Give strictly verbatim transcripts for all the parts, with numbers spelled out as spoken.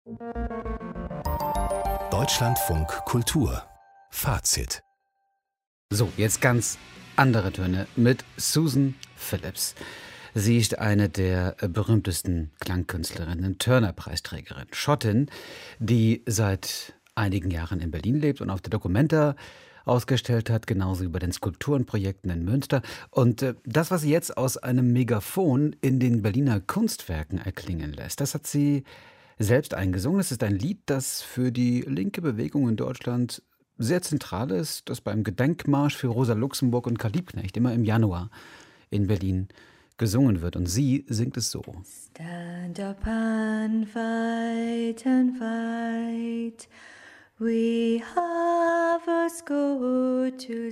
Deutschlandfunk Kultur Fazit. So, jetzt ganz andere Töne mit Susan Phillips. Sie ist eine der berühmtesten Klangkünstlerinnen, Turner-Preisträgerin, Schottin, die seit einigen Jahren in Berlin lebt und auf der Documenta ausgestellt hat, genauso wie bei den Skulpturenprojekten in Münster. Und äh, das, was sie jetzt aus einem Megafon in den Berliner Kunstwerken erklingen lässt, das hat sie selbst eingesungen. Es ist ein Lied, das für die linke Bewegung in Deutschland sehr zentral ist, das beim Gedenkmarsch für Rosa Luxemburg und Karl Liebknecht immer im Januar in Berlin gesungen wird. Und sie singt es so. Stand up and fight and fight. We have a score to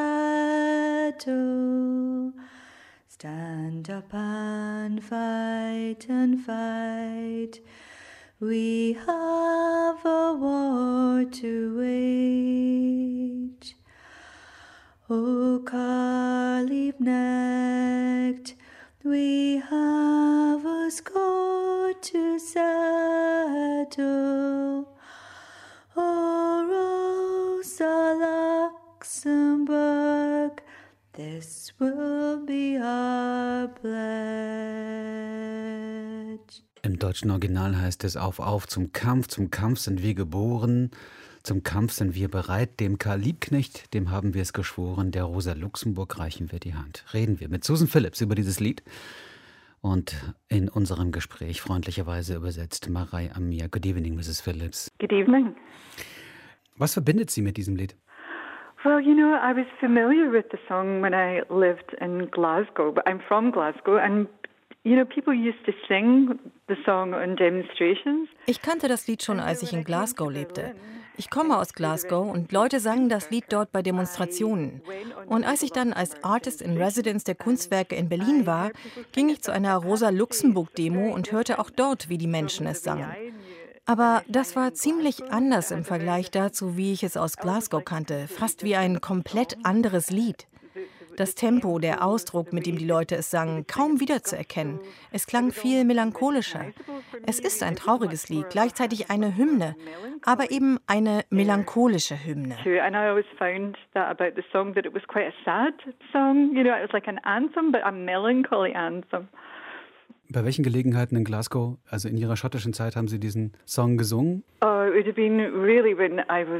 settle. Stand up and fight and fight. We have a war to wage. O Karl Liebknecht, we have a score to settle. O Rosa Luxemburg, this will be our pledge. Im deutschen Original heißt es: Auf, auf zum Kampf, zum Kampf sind wir geboren, zum Kampf sind wir bereit, dem Karl Liebknecht, dem haben wir es geschworen, der Rosa Luxemburg reichen wir die Hand. Reden wir mit Susan Phillips über dieses Lied und in unserem Gespräch freundlicherweise übersetzt Marei Amir. Good evening, Missus Phillips. Good evening. Was verbindet Sie mit diesem Lied? Well, you know, I was familiar with the song when I lived in Glasgow, but I'm from Glasgow, and you know, people used to sing the song on demonstrations. Ich kannte das Lied schon, als ich in Glasgow lebte. Ich komme aus Glasgow und Leute sangen das Lied dort bei Demonstrationen. Und als ich dann als Artist in Residence der Kunstwerke in Berlin war, ging ich zu einer Rosa-Luxemburg-Demo und hörte auch dort, wie die Menschen es sangen. Aber das war ziemlich anders im Vergleich dazu, wie ich es aus Glasgow kannte, fast wie ein komplett anderes Lied. Das Tempo, der Ausdruck, mit dem die Leute es sangen, kaum wiederzuerkennen. Es klang viel melancholischer. Es ist ein trauriges Lied, gleichzeitig eine Hymne, aber eben eine melancholische Hymne. And I always found that about the song, that it was quite a sad song. You know, it was like an anthem, but a melancholy anthem. Bei welchen Gelegenheiten in Glasgow, also in Ihrer schottischen Zeit, haben Sie diesen Song gesungen? Oh, it would have been really when I was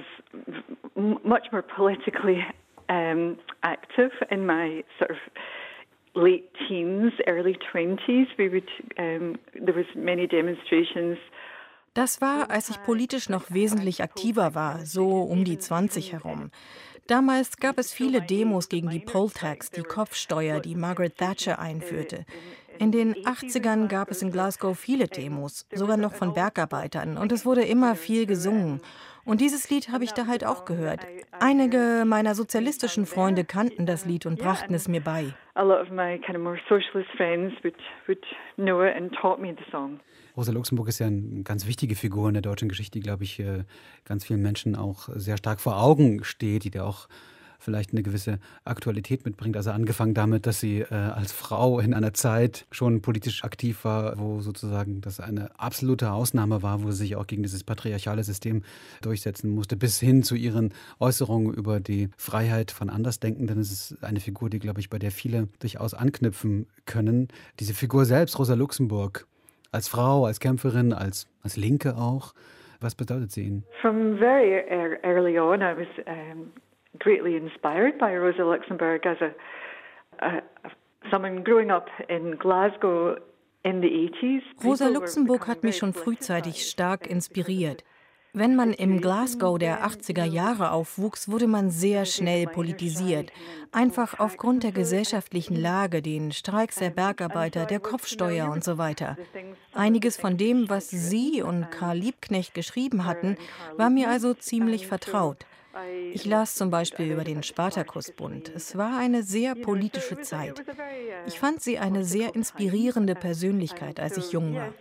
much more politically um, active in my sort of late teens, early twenties. We would, um, there was many demonstrations. Das war, als ich politisch noch wesentlich aktiver war, so um die zwanzig herum. Damals gab es viele Demos gegen die Poll-Tax, die Kopfsteuer, die Margaret Thatcher einführte. In den achtzigern gab es in Glasgow viele Demos, sogar noch von Bergarbeitern, und es wurde immer viel gesungen. Und dieses Lied habe ich da halt auch gehört. Einige meiner sozialistischen Freunde kannten das Lied und brachten es mir bei. A lot of my kind of more socialist friends would would know it and taught me the song. Rosa Luxemburg ist ja eine ganz wichtige Figur in der deutschen Geschichte, die, glaube ich, ganz vielen Menschen auch sehr stark vor Augen steht, die da auch vielleicht eine gewisse Aktualität mitbringt. Also angefangen damit, dass sie äh, als Frau in einer Zeit schon politisch aktiv war, wo sozusagen das eine absolute Ausnahme war, wo sie sich auch gegen dieses patriarchale System durchsetzen musste, bis hin zu ihren Äußerungen über die Freiheit von Andersdenkenden. Das ist eine Figur, die, glaube ich, bei der viele durchaus anknüpfen können. Diese Figur selbst, Rosa Luxemburg, als Frau, als Kämpferin, als, als Linke auch, was bedeutet sie Ihnen? From very early on, I was um greatly inspired by Rosa Luxemburg as a, a, a someone growing up in Glasgow in the eighties. Rosa Luxemburg hat mich schon frühzeitig stark inspiriert. Wenn man im Glasgow der achtziger Jahre aufwuchs, wurde man sehr schnell politisiert. Einfach aufgrund der gesellschaftlichen Lage, den Streiks der Bergarbeiter, der Kopfsteuer und so weiter. Einiges von dem, was sie und Karl Liebknecht geschrieben hatten, war mir also ziemlich vertraut. Ich las zum Beispiel über den Spartakusbund. Es war eine sehr politische Zeit. Ich fand sie eine sehr inspirierende Persönlichkeit, als ich jung war.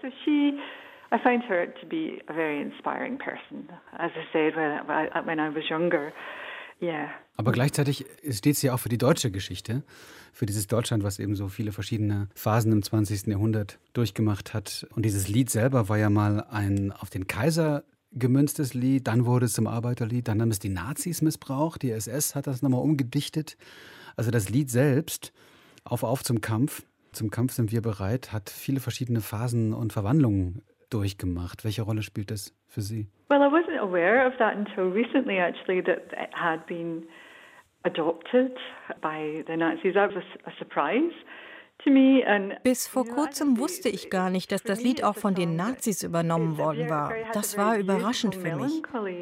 I find her to be a very inspiring person. As I said, when I, when I was younger, Yeah. Aber gleichzeitig steht sie ja auch für die deutsche Geschichte, für dieses Deutschland, was eben so viele verschiedene Phasen im zwanzigsten Jahrhundert durchgemacht hat. Und dieses Lied selber war ja mal ein auf den Kaiser gemünztes Lied, dann wurde es zum Arbeiterlied, dann haben es die Nazis missbraucht, die S S hat das nochmal umgedichtet. Also das Lied selbst, Auf, auf zum Kampf, zum Kampf sind wir bereit, hat viele verschiedene Phasen und Verwandlungen durchgemacht. Welche Rolle spielt das für Sie? Well, I wasn't aware of that until recently, actually, that it had been adopted by the Nazis. That was a surprise to me. And Bis vor kurzem wusste ich gar nicht, dass das Lied auch von den Nazis übernommen worden war. Das war überraschend für mich.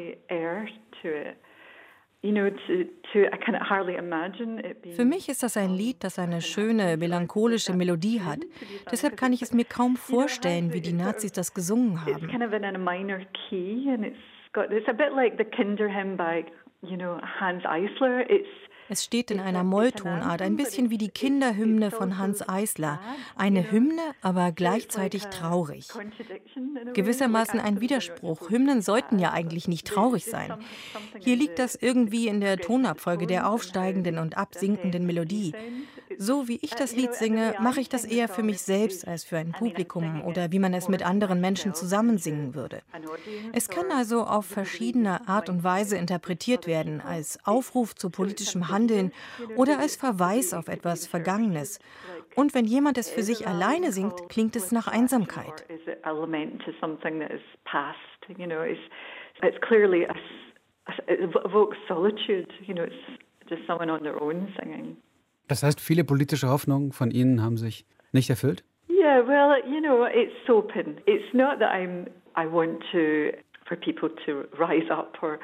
Für mich ist das ein Lied, das eine schöne, melancholische Melodie hat. Deshalb kann ich es mir kaum vorstellen, wie die Nazis das gesungen haben. Es steht in einer Molltonart, ein bisschen wie die Kinderhymne von Hans Eisler. Eine Hymne, aber gleichzeitig traurig. Gewissermaßen ein Widerspruch. Hymnen sollten ja eigentlich nicht traurig sein. Hier liegt das irgendwie in der Tonabfolge der aufsteigenden und absinkenden Melodie. So wie ich das Lied singe, mache ich das eher für mich selbst als für ein Publikum oder wie man es mit anderen Menschen zusammen singen würde. Es kann also auf verschiedene Art und Weise interpretiert werden, als Aufruf zu politischem Handeln oder als Verweis auf etwas Vergangenes. Und wenn jemand es für sich alleine singt, klingt es nach Einsamkeit. Das heißt, viele politische Hoffnungen von Ihnen haben sich nicht erfüllt? Yeah, well, you know, it's open. It's not that I'm I want to for people to rise up or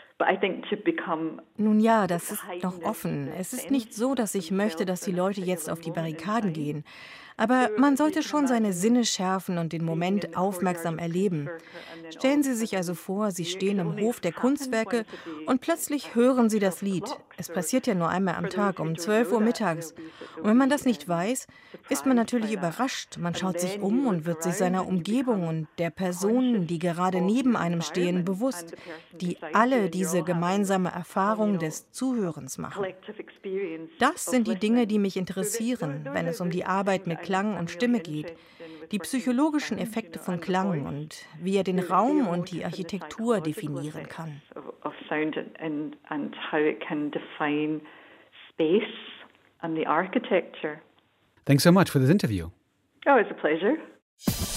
Nun ja, das ist noch offen. Es ist nicht so, dass ich möchte, dass die Leute jetzt auf die Barrikaden gehen. Aber man sollte schon seine Sinne schärfen und den Moment aufmerksam erleben. Stellen Sie sich also vor, Sie stehen im Hof der Kunstwerke und plötzlich hören Sie das Lied. Es passiert ja nur einmal am Tag, um zwölf Uhr mittags. Und wenn man das nicht weiß, ist man natürlich überrascht. Man schaut sich um und wird sich seiner Umgebung und der Personen, die gerade neben einem stehen, bewusst, die alle diese gemeinsame Erfahrung des Zuhörens machen. Das sind die Dinge, die mich interessieren, wenn es um die Arbeit mit Klang und Stimme geht. Die psychologischen Effekte von Klang und wie er den Raum und die Architektur definieren kann. Thanks so much for this interview. Oh, it's a pleasure.